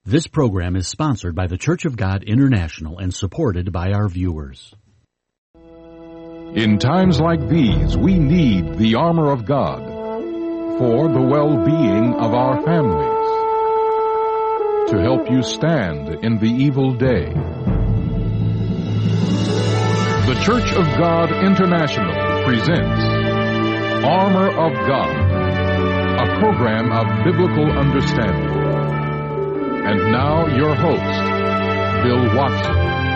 This program is sponsored by the Church of God International and supported by our viewers. In times like these, we need the armor of God for the well-being of our families, to help you stand in the evil day. The Church of God International presents Armor of God, a program of biblical understanding. And now, your host, Bill Watson.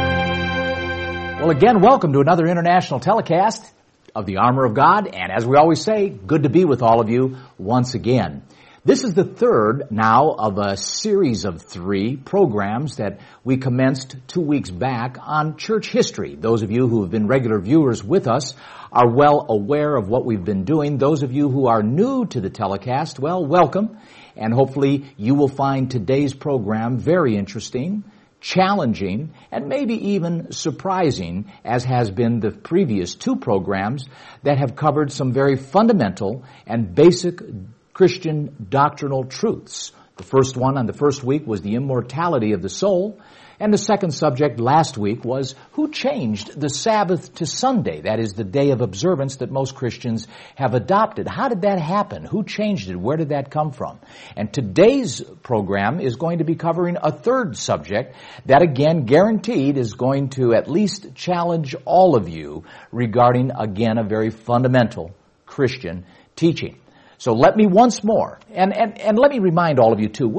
Well, again, welcome to another international telecast of the Armor of God. And as we always say, good to be with all of you once again. This is the third now of a series of 3 programs that we commenced 2 weeks back on church history. Those of you who have been regular viewers with us are well aware of what we've been doing. Those of you who are new to the telecast, well, welcome. And hopefully you will find today's program very interesting, challenging, and maybe even surprising, as has been the previous 2 programs that have covered some very fundamental and basic Christian doctrinal truths. The first one on the first week was the immortality of the soul, and the second subject last week was who changed the Sabbath to Sunday. That is the day of observance that most Christians have adopted. How did that happen? Who changed it? Where did that come from? And today's program is going to be covering a third subject that, again, guaranteed is going to at least challenge all of you regarding, again, a very fundamental Christian teaching. So let me once more, and let me remind all of you too,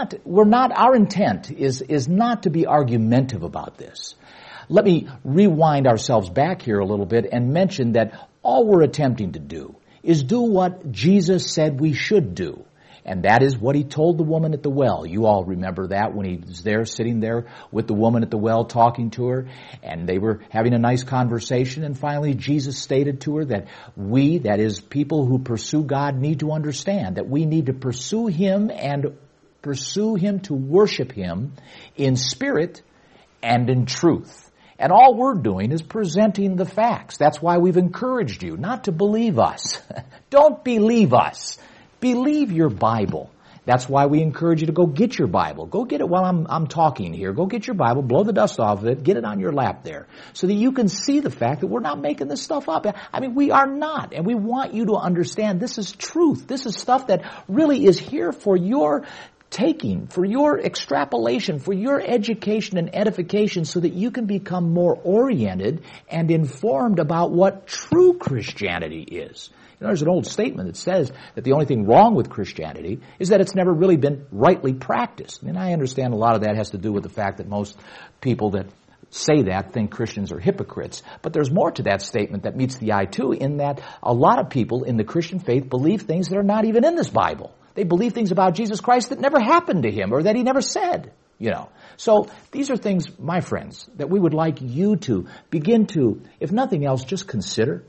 our intent is not to be argumentative about this. Let me rewind ourselves back here a little bit and mention that all we're attempting to do is do what Jesus said we should do. And that is what he told the woman at the well. You all remember that when he was there, sitting there with the woman at the well, talking to her, and they were having a nice conversation, and finally Jesus stated to her that we, that is people who pursue God, need to understand that we need to pursue him and pursue him to worship him in spirit and in truth. And all we're doing is presenting the facts. That's why we've encouraged you not to believe us. Don't believe us. Believe your Bible. That's why we encourage you to go get your Bible. Go get it while I'm talking here. Go get your Bible, blow the dust off of it, get it on your lap there, so that you can see the fact that we're not making this stuff up. I mean, we are not, and we want you to understand this is truth. This is stuff that really is here for your taking, for your extrapolation, for your education and edification, so that you can become more oriented and informed about what true Christianity is. You know, there's an old statement that says that the only thing wrong with Christianity is that it's never really been rightly practiced. And I understand a lot of that has to do with the fact that most people that say that think Christians are hypocrites. But there's more to that statement that meets the eye too, in that a lot of people in the Christian faith believe things that are not even in this Bible. They believe things about Jesus Christ that never happened to him or that he never said. You know, so these are things, my friends, that we would like you to begin to, if nothing else, just consider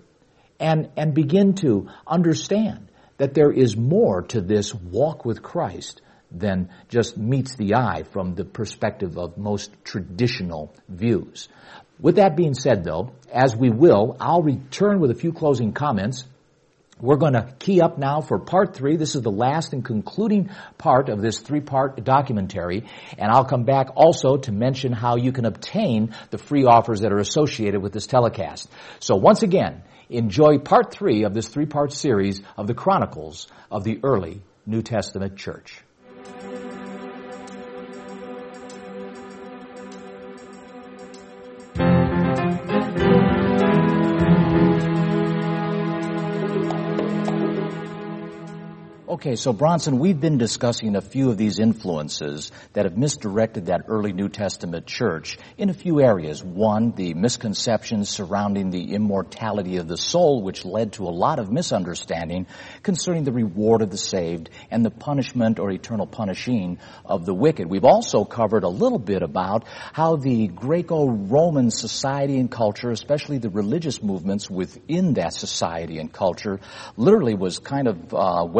and begin to understand that there is more to this walk with Christ than just meets the eye from the perspective of most traditional views. With that being said, though, as we will, I'll return with a few closing comments. We're going to key up now for part 3. This is the last and concluding part of this 3-part documentary. And I'll come back also to mention how you can obtain the free offers that are associated with this telecast. So once again, enjoy part 3 of this 3-part series of the Chronicles of the Early New Testament Church. Okay, so Bronson, we've been discussing a few of these influences that have misdirected that early New Testament church in a few areas. One, the misconceptions surrounding the immortality of the soul, which led to a lot of misunderstanding concerning the reward of the saved and the punishment or eternal punishing of the wicked. We've also covered a little bit about how the Greco-Roman society and culture, especially the religious movements within that society and culture, literally was kind of well designed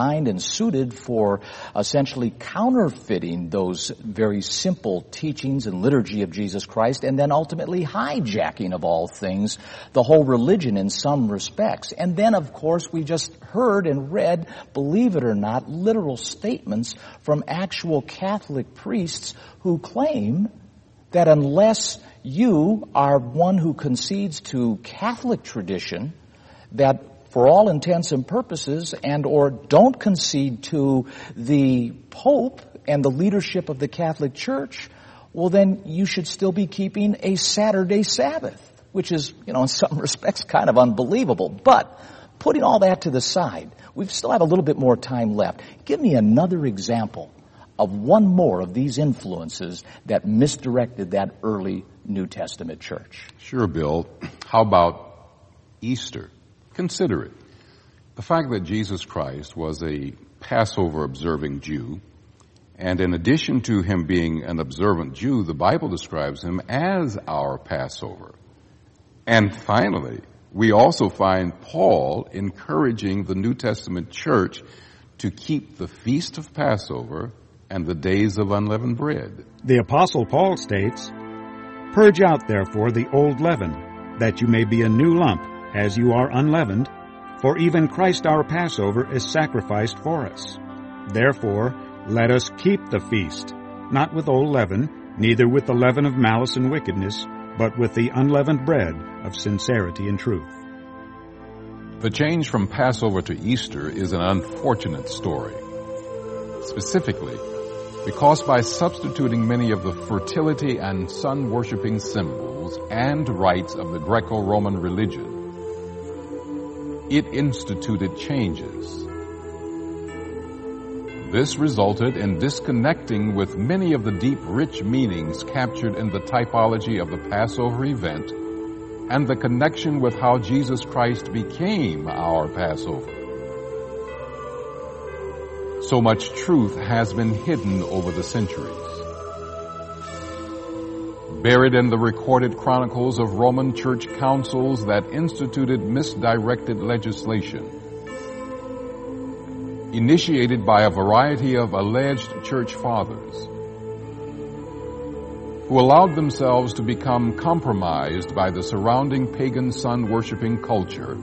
designed and suited for essentially counterfeiting those very simple teachings and liturgy of Jesus Christ, and then ultimately hijacking of all things the whole religion in some respects. And then, of course, we just heard and read, believe it or not, literal statements from actual Catholic priests who claim that unless you are one who concedes to Catholic tradition, that for all intents and purposes, and or don't concede to the Pope and the leadership of the Catholic Church, well then you should still be keeping a Saturday Sabbath, which is, in some respects kind of unbelievable. But putting all that to the side, we still have a little bit more time left. Give me another example of one more of these influences that misdirected that early New Testament church. Sure, Bill. How about Easter? Consider it. The fact that Jesus Christ was a Passover observing Jew, and in addition to him being an observant Jew, the Bible describes him as our Passover. And finally, we also find Paul encouraging the New Testament church to keep the Feast of Passover and the days of unleavened bread. The Apostle Paul states, "Purge out therefore the old leaven, that you may be a new lump, as you are unleavened, for even Christ our Passover is sacrificed for us. Therefore let us keep the feast, not with old leaven, neither with the leaven of malice and wickedness, but with the unleavened bread of sincerity and truth." The change from Passover to Easter is an unfortunate story. Specifically, because by substituting many of the fertility and sun-worshipping symbols and rites of the Greco-Roman religion, it instituted changes. This resulted in disconnecting with many of the deep, rich meanings captured in the typology of the Passover event and the connection with how Jesus Christ became our Passover. So much truth has been hidden over the centuries. Buried in the recorded chronicles of Roman church councils that instituted misdirected legislation, initiated by a variety of alleged church fathers, who allowed themselves to become compromised by the surrounding pagan sun-worshipping culture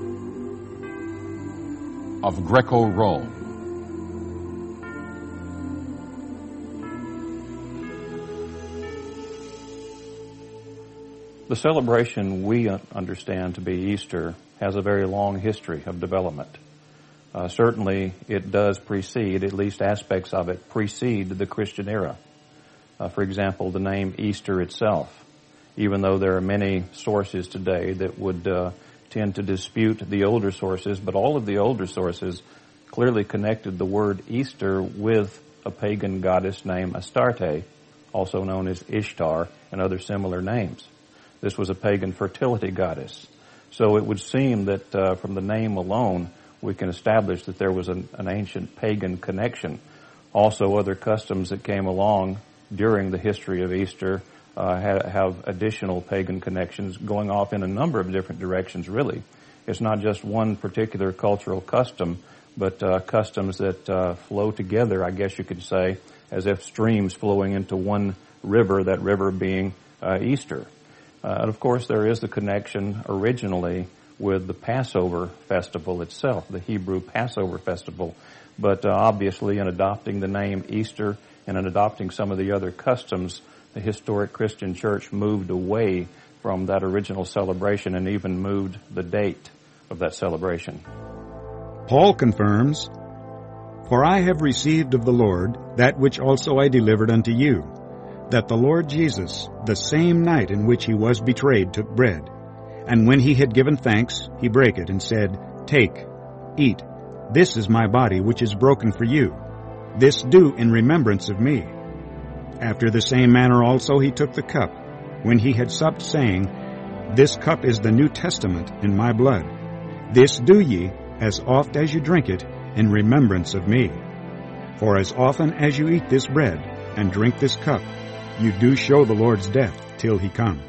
of Greco-Rome. The celebration we understand to be Easter has a very long history of development. Certainly it does precede, at least aspects of it, precede the Christian era. For example, the name Easter itself, even though there are many sources today that would tend to dispute the older sources, but all of the older sources clearly connected the word Easter with a pagan goddess named Astarte, also known as Ishtar, and other similar names. This was a pagan fertility goddess. So it would seem that from the name alone, we can establish that there was an ancient pagan connection. Also, other customs that came along during the history of Easter have additional pagan connections going off in a number of different directions, really. It's not just one particular cultural custom, but customs that flow together, I guess you could say, as if streams flowing into one river, that river being Easter. And of course, there is the connection originally with the Passover festival itself, the Hebrew Passover festival. But obviously, in adopting the name Easter and in adopting some of the other customs, the historic Christian church moved away from that original celebration and even moved the date of that celebration. Paul confirms, "For I have received of the Lord that which also I delivered unto you, that the Lord Jesus, the same night in which he was betrayed, took bread. And when he had given thanks, he brake it, and said, Take, eat, this is my body, which is broken for you. This do in remembrance of me. After the same manner also he took the cup, when he had supped, saying, This cup is the New Testament in my blood. This do ye, as oft as you drink it, in remembrance of me. For as often as you eat this bread, and drink this cup, you do show the Lord's death till he come."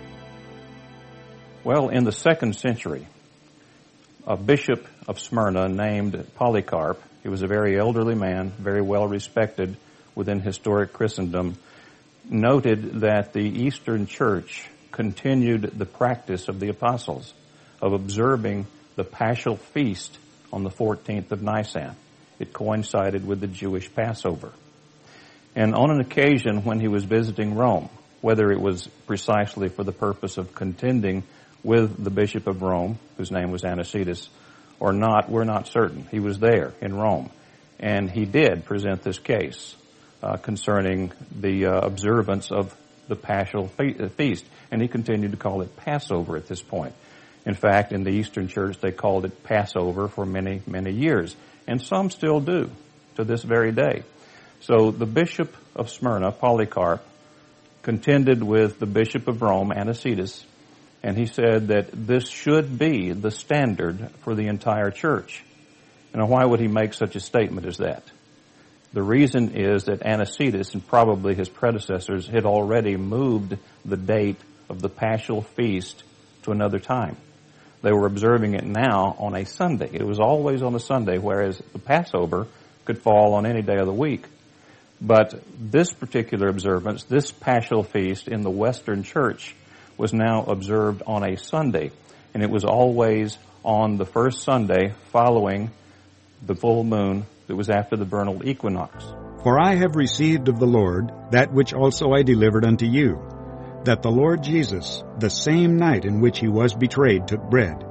Well, in the 2nd century, a bishop of Smyrna named Polycarp He was a very elderly man, very well respected within historic Christendom, noted that the Eastern Church continued the practice of the apostles of observing the Paschal Feast on the 14th of Nisan. It coincided with the Jewish Passover. And on an occasion when he was visiting Rome, whether it was precisely for the purpose of contending with the Bishop of Rome, whose name was Anicetus, or not, we're not certain. He was there in Rome, and he did present this case concerning the observance of the Paschal Feast, and he continued to call it Passover at this point. In fact, in the Eastern Church, they called it Passover for many, many years, and some still do to this very day. So the Bishop of Smyrna, Polycarp, contended with the Bishop of Rome, Anicetus, and he said that this should be the standard for the entire church. Now, why would he make such a statement as that? The reason is that Anicetus and probably his predecessors had already moved the date of the Paschal Feast to another time. They were observing it now on a Sunday. It was always on a Sunday, whereas the Passover could fall on any day of the week. But this particular observance, this Paschal Feast in the Western Church, was now observed on a Sunday. And it was always on the first Sunday following the full moon that was after the vernal equinox. For I have received of the Lord that which also I delivered unto you, that the Lord Jesus, the same night in which he was betrayed, took bread.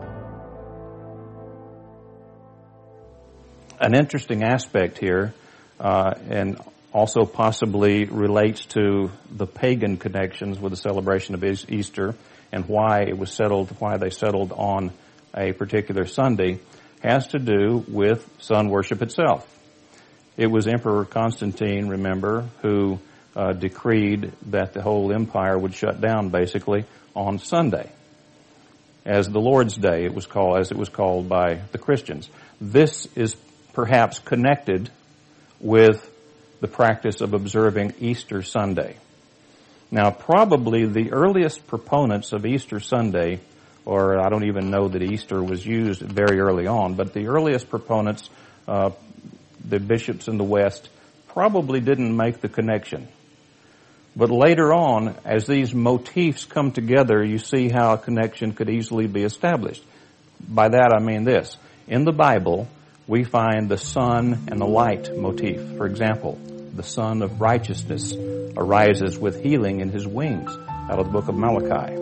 An interesting aspect here, and also possibly relates to the pagan connections with the celebration of Easter and why they settled on a particular Sunday, has to do with sun worship itself. It was Emperor Constantine, remember, who decreed that the whole empire would shut down basically on Sunday as the Lord's Day, as it was called by the Christians. This is perhaps connected with the practice of observing Easter Sunday. Now, probably the earliest proponents of Easter Sunday, or I don't even know that Easter was used very early on, but the earliest proponents, the bishops in the West, probably didn't make the connection. But later on, as these motifs come together, you see how a connection could easily be established. By that I mean this. In the Bible, we find the sun and the light motif. For example, the Son of Righteousness arises with healing in his wings out of the book of Malachi.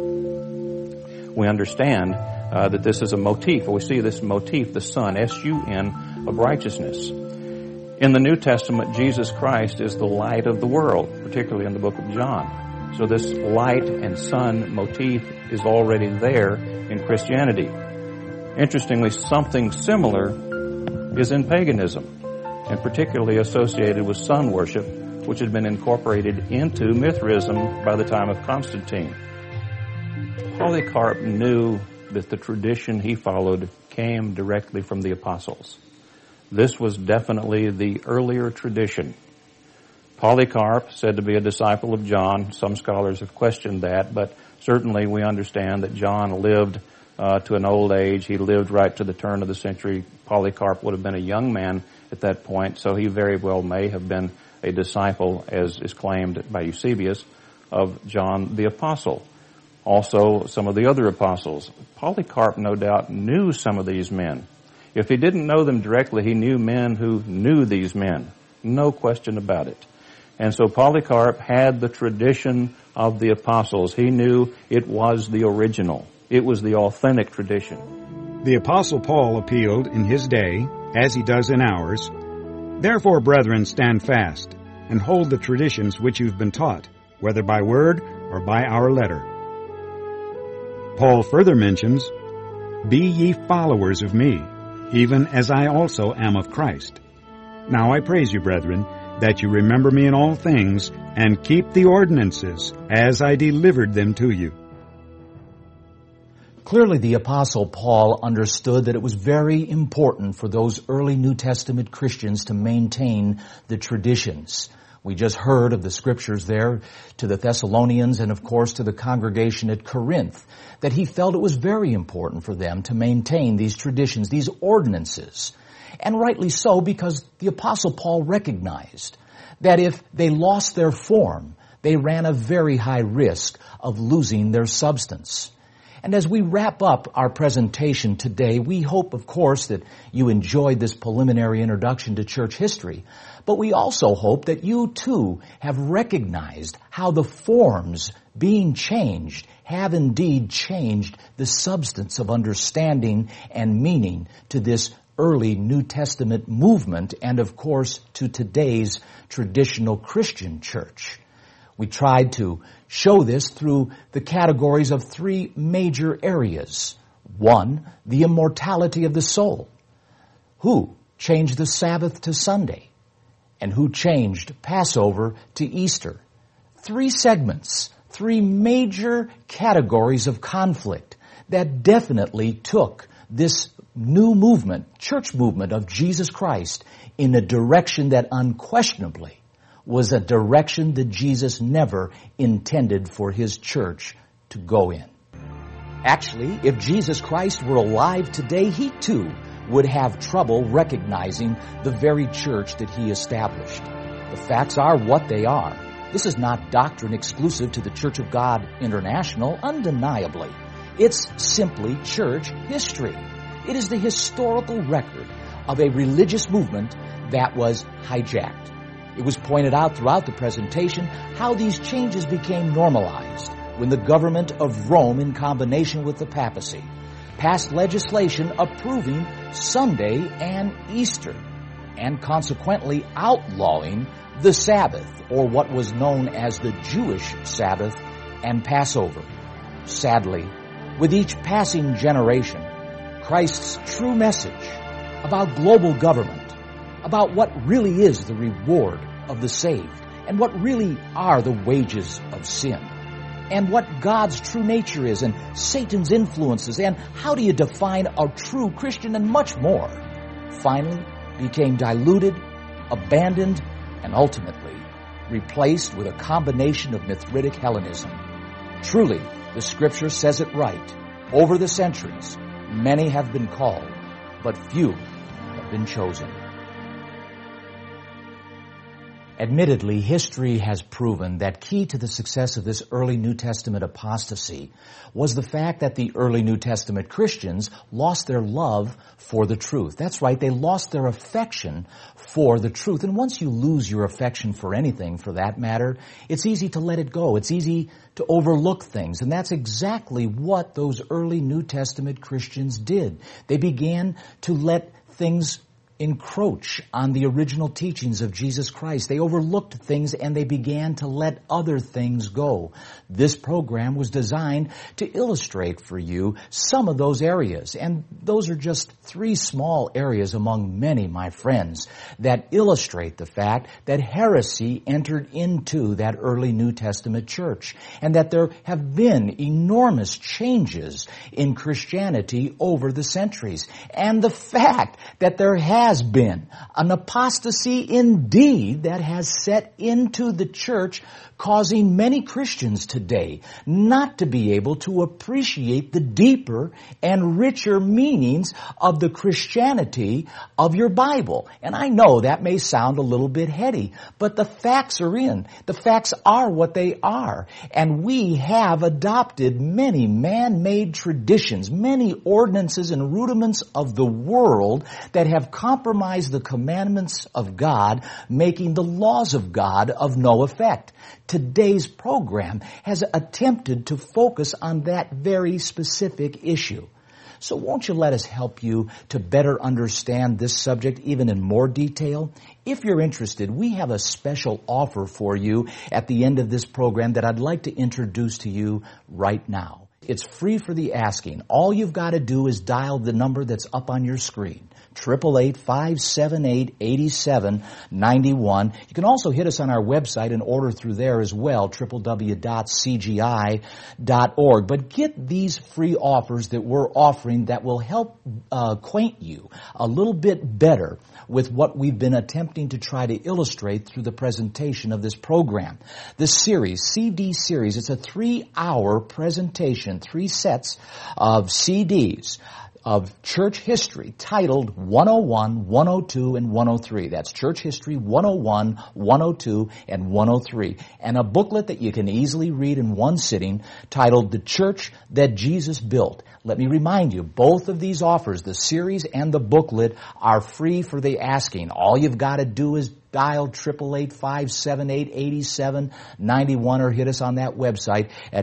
We understand that this is a motif. We see this motif, the sun, S-U-N, of righteousness. In the New Testament, Jesus Christ is the light of the world, particularly in the book of John. So this light and sun motif is already there in Christianity. Interestingly, something similar is in paganism, and particularly associated with sun worship, which had been incorporated into Mithraism by the time of Constantine. Polycarp knew that the tradition he followed came directly from the apostles. This was definitely the earlier tradition. Polycarp, said to be a disciple of John. Some scholars have questioned that, but certainly we understand that John lived to an old age. He lived right to the turn of the century. Polycarp would have been a young man at that point, so he very well may have been a disciple, as is claimed by Eusebius, of John the Apostle. Also, some of the other apostles. Polycarp, no doubt, knew some of these men. If he didn't know them directly, he knew men who knew these men. No question about it. And so Polycarp had the tradition of the apostles. He knew it was the original. It was the authentic tradition. The Apostle Paul appealed in his day, as he does in ours, "Therefore, brethren, stand fast, and hold the traditions which you've been taught, whether by word or by our letter." Paul further mentions, "Be ye followers of me, even as I also am of Christ. Now I praise you, brethren, that you remember me in all things, and keep the ordinances as I delivered them to you." Clearly, the Apostle Paul understood that it was very important for those early New Testament Christians to maintain the traditions. We just heard of the scriptures there to the Thessalonians and, of course, to the congregation at Corinth, that he felt it was very important for them to maintain these traditions, these ordinances. And rightly so, because the Apostle Paul recognized that if they lost their form, they ran a very high risk of losing their substance. And as we wrap up our presentation today, we hope, of course, that you enjoyed this preliminary introduction to church history. But we also hope that you, too, have recognized how the forms being changed have indeed changed the substance of understanding and meaning to this early New Testament movement and, of course, to today's traditional Christian church. We tried to show this through the categories of three major areas. One, the immortality of the soul. Who changed the Sabbath to Sunday? And who changed Passover to Easter? Three segments, three major categories of conflict that definitely took this new movement, church movement of Jesus Christ, in a direction that unquestionably was a direction that Jesus never intended for His church to go in. Actually, if Jesus Christ were alive today, He too would have trouble recognizing the very church that He established. The facts are what they are. This is not doctrine exclusive to the Church of God International, undeniably. It's simply church history. It is the historical record of a religious movement that was hijacked. It was pointed out throughout the presentation how these changes became normalized when the government of Rome, in combination with the papacy, passed legislation approving Sunday and Easter, and consequently outlawing the Sabbath, or what was known as the Jewish Sabbath, and Passover. Sadly, with each passing generation, Christ's true message about global government, about what really is the reward of the saved, and what really are the wages of sin, and what God's true nature is, and Satan's influences, and how do you define a true Christian, and much more, finally became diluted, abandoned, and ultimately replaced with a combination of Mithritic Hellenism. Truly, the Scripture says it right. Over the centuries, many have been called, but few have been chosen. Admittedly, history has proven that key to the success of this early New Testament apostasy was the fact that the early New Testament Christians lost their love for the truth. That's right, they lost their affection for the truth. And once you lose your affection for anything, for that matter, it's easy to let it go. It's easy to overlook things. And that's exactly what those early New Testament Christians did. They began to let things encroach on the original teachings of Jesus Christ. They overlooked things and they began to let other things go. This program was designed to illustrate for you some of those areas. And those are just three small areas among many, my friends, that illustrate the fact that heresy entered into that early New Testament church, and that there have been enormous changes in Christianity over the centuries. And the fact that there has been an apostasy indeed that has set into the church, causing many Christians today not to be able to appreciate the deeper and richer meanings of the Christianity of your Bible. And I know that may sound a little bit heady, but the facts are in. The facts are what they are. And we have adopted many man-made traditions, many ordinances and rudiments of the world that have compromised the commandments of God, making the laws of God of no effect. Today's program has attempted to focus on that very specific issue. So won't you let us help you to better understand this subject even in more detail? If you're interested, we have a special offer for you at the end of this program that I'd like to introduce to you right now. It's free for the asking. All you've got to do is dial the number that's up on your screen, 888-578-8791. You can also hit us on our website and order through there as well, www.cgi.org. But get these free offers that we're offering that will help acquaint you a little bit better with what we've been attempting to try to illustrate through the presentation of this program. This series, CD series, it's a 3-hour presentation, 3 sets of CDs of church history titled 101, 102, and 103. That's Church History 101, 102, and 103. And a booklet that you can easily read in one sitting titled The Church That Jesus Built. Let me remind you, both of these offers, the series and the booklet, are free for the asking. All you've got to do is dial 888-578-8791 or hit us on that website at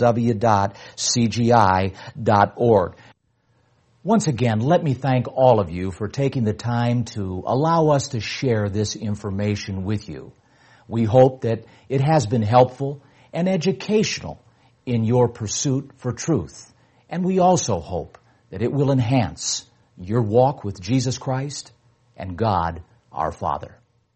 www.cgi.org. Once again, let me thank all of you for taking the time to allow us to share this information with you. We hope that it has been helpful and educational in your pursuit for truth. And we also hope that it will enhance your walk with Jesus Christ and God our Father.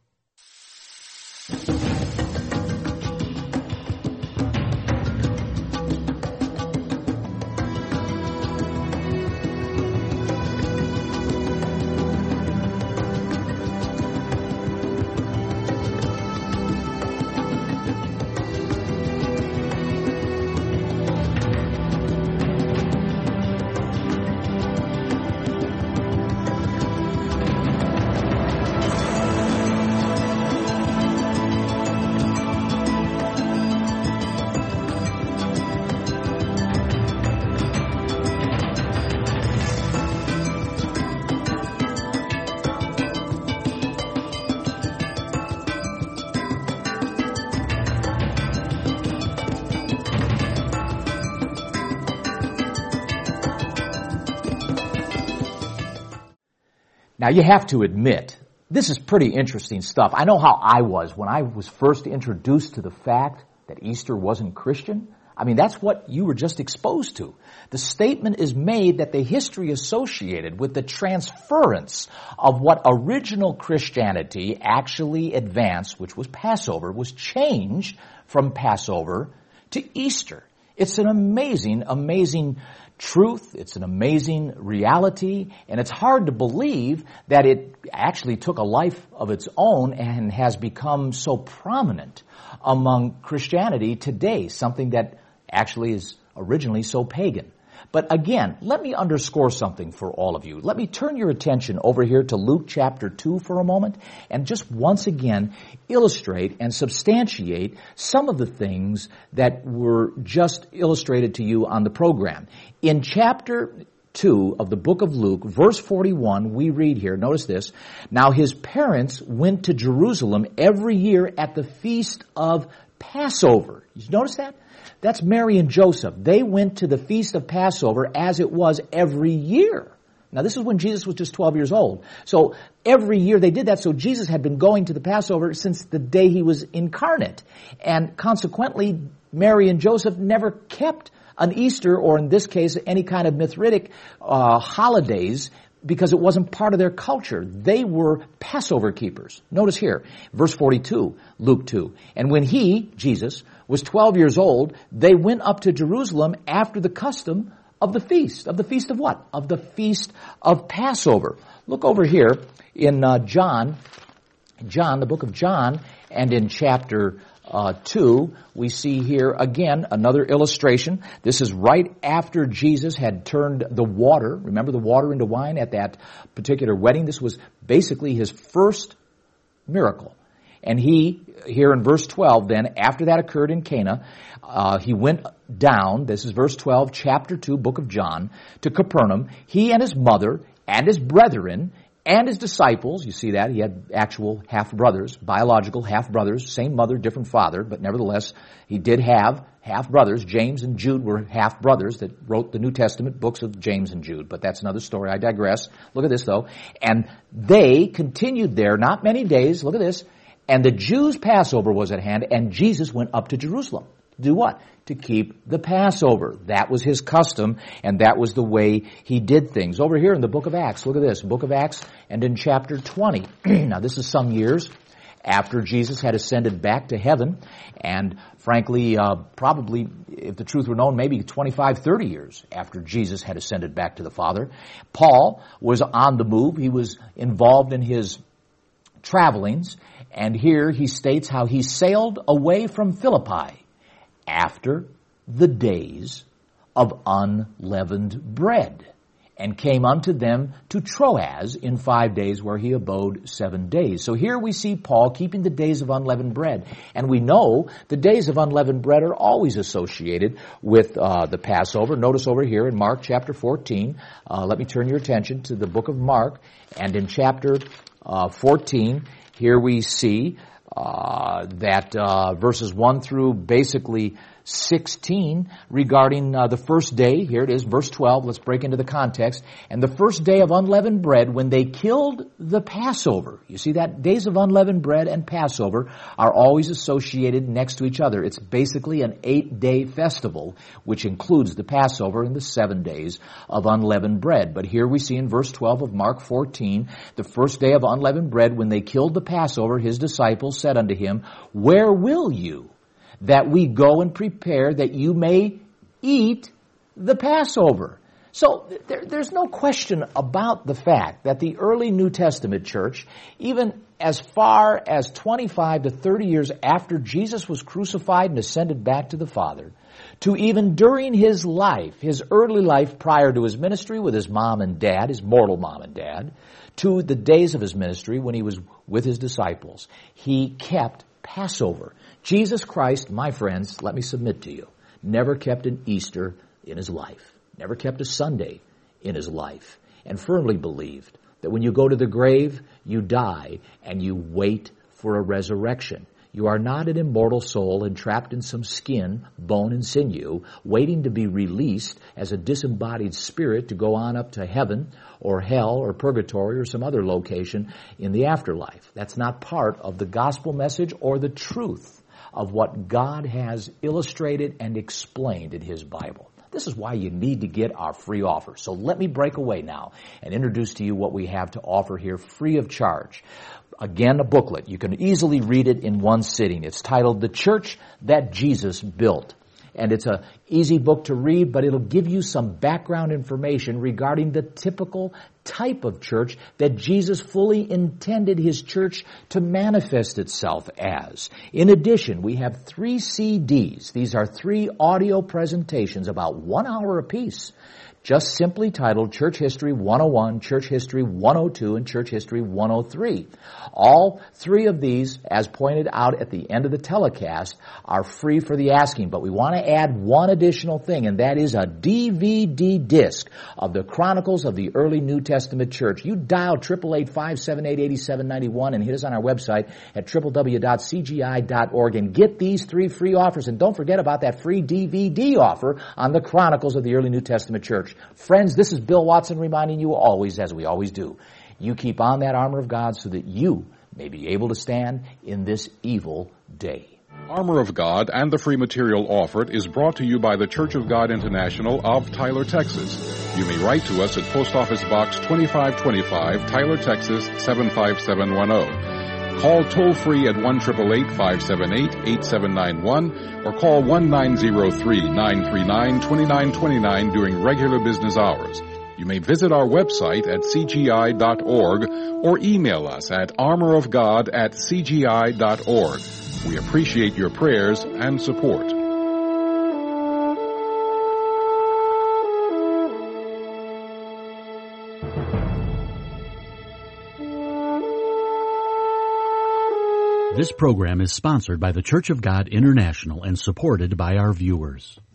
Now, you have to admit, this is pretty interesting stuff. I know how I was when I was first introduced to the fact that Easter wasn't Christian. I mean, that's what you were just exposed to. The statement is made that the history associated with the transference of what original Christianity actually advanced, which was Passover, was changed from Passover to Easter. It's an amazing, amazing truth. It's an amazing reality, and it's hard to believe that it actually took a life of its own and has become so prominent among Christianity today, something that actually is originally so pagan. But again, let me underscore something for all of you. Let me turn your attention over here to Luke chapter 2 for a moment and just once again illustrate and substantiate some of the things that were just illustrated to you on the program. In chapter 2 of the book of Luke, verse 41, we read here, notice this, "Now his parents went to Jerusalem every year at the feast of Passover." You notice that? That's Mary and Joseph. They went to the feast of Passover as it was every year. Now, this is when Jesus was just 12 years old. So every year they did that. So Jesus had been going to the Passover since the day he was incarnate. And consequently, Mary and Joseph never kept an Easter, or in this case, any kind of Mithritic holidays, because it wasn't part of their culture. They were Passover keepers. Notice here, verse 42, Luke 2. "And when he," Jesus, "was 12 years old, they went up to Jerusalem after the custom of the feast." Of the feast of what? Of the feast of Passover. Look over here in John, the book of John, and in chapter 2, we see here again another illustration. This is right after Jesus had turned the water, remember the water into wine at that particular wedding? This was basically his first miracle. And he, here in verse 12 then, after that occurred in Cana, he went down, this is verse 12, chapter 2, book of John, to Capernaum, he and his mother and his brethren and his disciples. You see that? He had actual half-brothers, biological half-brothers, same mother, different father, but nevertheless, he did have half-brothers. James and Jude were half-brothers that wrote the New Testament books of James and Jude, but that's another story. I digress. Look at this, though. "And they continued there not many days," look at this, "and the Jews' Passover was at hand, and Jesus went up to Jerusalem." To do what? To keep the Passover. That was his custom, and that was the way he did things. Over here in the book of Acts, look at this, book of Acts, and in chapter 20. Now this is some years after Jesus had ascended back to heaven, and frankly, probably, if the truth were known, maybe 25, 30 years after Jesus had ascended back to the Father. Paul was on the move. He was involved in his travelings, and here he states how he sailed away from Philippi after the days of unleavened bread. and came unto them to Troas in 5 days, where he abode 7 days. So here we see Paul keeping the days of unleavened bread. And we know the days of unleavened bread are always associated with the Passover. Notice over here in Mark chapter 14, let me turn your attention to the book of Mark. And in chapter 14, here we see that verses 1 through basically 16 regarding the first day. Here it is, verse 12. Let's break into the context. And the first day of unleavened bread, when they killed the Passover. You see that? Days of unleavened bread and Passover are always associated next to each other. It's basically an 8-day festival, which includes the Passover and the 7 days of unleavened bread. But here we see in verse 12 of Mark 14, the first day of unleavened bread, when they killed the Passover, his disciples said unto him, Where will you that we go and prepare that you may eat the Passover? So there's no question about the fact that the early New Testament church, even as far as 25 to 30 years after Jesus was crucified and ascended back to the Father, to even during his life, his early life prior to his ministry with his mom and dad, his mortal mom and dad, to the days of his ministry when he was with his disciples, he kept Passover. Jesus Christ, my friends, let me submit to you, never kept an Easter in his life, never kept a Sunday in his life, and firmly believed that when you go to the grave, you die and you wait for a resurrection. You are not an immortal soul entrapped in some skin, bone, and sinew, waiting to be released as a disembodied spirit to go on up to heaven or hell or purgatory or some other location in the afterlife. That's not part of the gospel message or the truth of what God has illustrated and explained in his Bible. This is why you need to get our free offer. So let me break away now and introduce to you what we have to offer here free of charge. Again, a booklet. You can easily read it in one sitting. It's titled The Church That Jesus Built. And it's an easy book to read, but it'll give you some background information regarding the typical type of church that Jesus fully intended his church to manifest itself as. In addition, we have 3 CDs. These are 3 audio presentations, about 1 hour apiece, just simply titled Church History 101, Church History 102, and Church History 103. All 3 of these, as pointed out at the end of the telecast, are free for the asking. But we want to add one additional thing, and that is a DVD disc of the Chronicles of the Early New Testament Church. You dial 888-578-8791 and hit us on our website at www.cgi.org and get these 3 free offers. And don't forget about that free DVD offer on the Chronicles of the Early New Testament Church. Friends, this is Bill Watson reminding you always, as we always do, you keep on that armor of God so that you may be able to stand in this evil day. Armor of God and the free material offered is brought to you by the Church of God International of Tyler, Texas. You may write to us at Post Office Box 2525, Tyler, Texas 75710. Call toll-free at 1-888-578-8791 or call 1-903-939-2929 during regular business hours. You may visit our website at cgi.org or email us at armorofgod@cgi.org. We appreciate your prayers and support. This program is sponsored by the Church of God International and supported by our viewers.